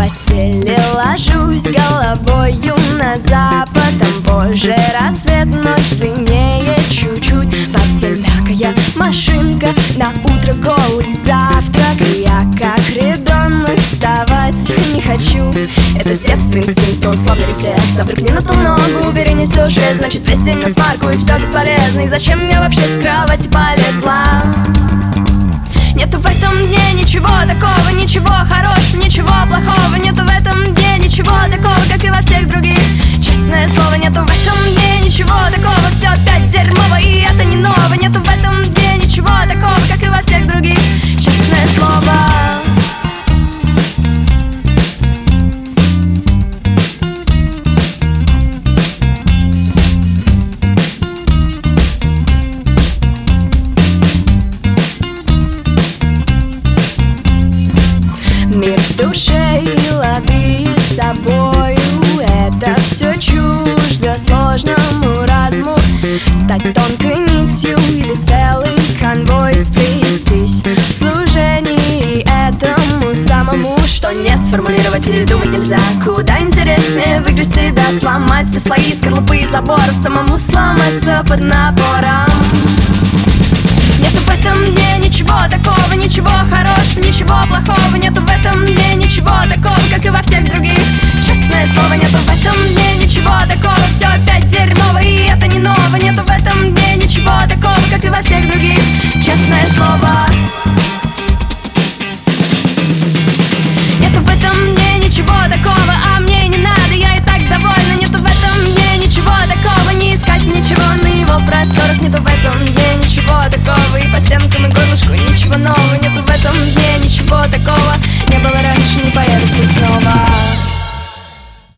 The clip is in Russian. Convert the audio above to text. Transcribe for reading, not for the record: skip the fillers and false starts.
постели ложусь головою на запад. Там позже рассвет, ночь длиннее чуть-чуть. Постель мягкая, машинка, на утро голый завтрак. И я, как ребенок, вставать не хочу. Это с детства инстинкт, условный рефлекс. А вдруг не на ту ногу перенесешь вес, значит весь день на смарку и все бесполезно. И зачем я вообще с кровати полезла? Нету в этом дне ничего такого, ничего хорошего, ничего плохого. Нету в этом дне ничего такого, как и во всех других. Честное слово, нету в этом дне ничего такого. Все опять дерьмово, и это не ново. Нету в этом дне ничего такого, как и во всех других. Честное слово. Мир в душе и лады с собою. Это все чуждо сложному разуму. Стать тонкой нитью или целый конвой, сплестись в служении этому самому, что не сформулировать или думать нельзя. Куда интереснее выиграть себя, сломать все слои скорлупы и заборов, самому сломаться под напором. Нету в этом дне ничего такого, ничего хорошего, ничего плохого. Нету в этом дне ничего такого, как и во всех других. Честное слово, нету в этом дне ничего такого. Все опять дерьмово, и это не ново. Нету в этом дне ничего такого, как и во всех других. Честное слово. Нету в этом дне ничего такого, а мне и не надо, я и так довольна. Нету в этом дне ничего такого, не искать ничего на его просторах. Нету в этом дне ничего такого, и по стенкам и горлышку ничего нового. Нету в этом дне ничего такого, не было раньше, не появится снова.